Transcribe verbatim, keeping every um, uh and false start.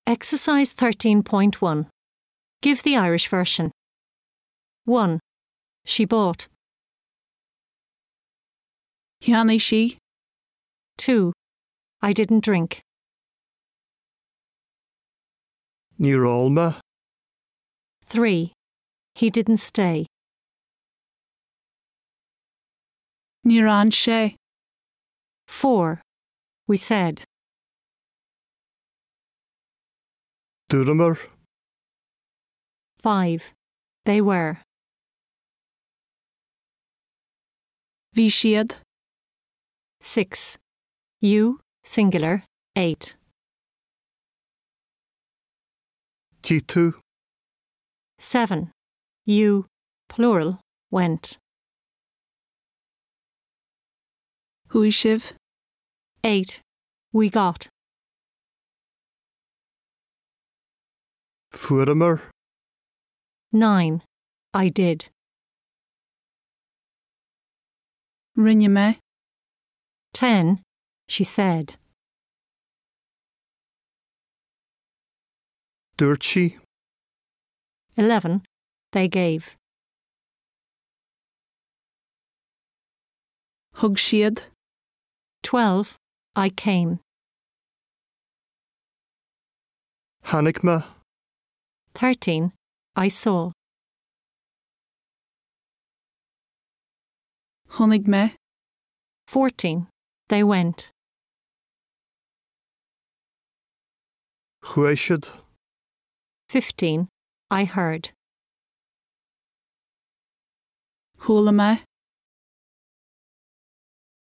Exercise thirteen point one. Give the Irish version. one. She bought. Thianaigh sí. two. I didn't drink. Ní rálma. three. He didn't stay. Ní raibh sé. four. We said. Dúramar. five. They were. Bhí siad. six. You, singular, ate. Tí tú. seven. You, plural, went. Chuaigh sibh. eight. We got. Fuaireamar. nine. I did. Rinne me. ten. She said. Dúirt sí. eleven. They gave. Thug siad. twelve. I came. Tháinig me. thirteen. I saw. Chonig me. fourteen. They went. Chuaigh fifteen. I heard. Thula me.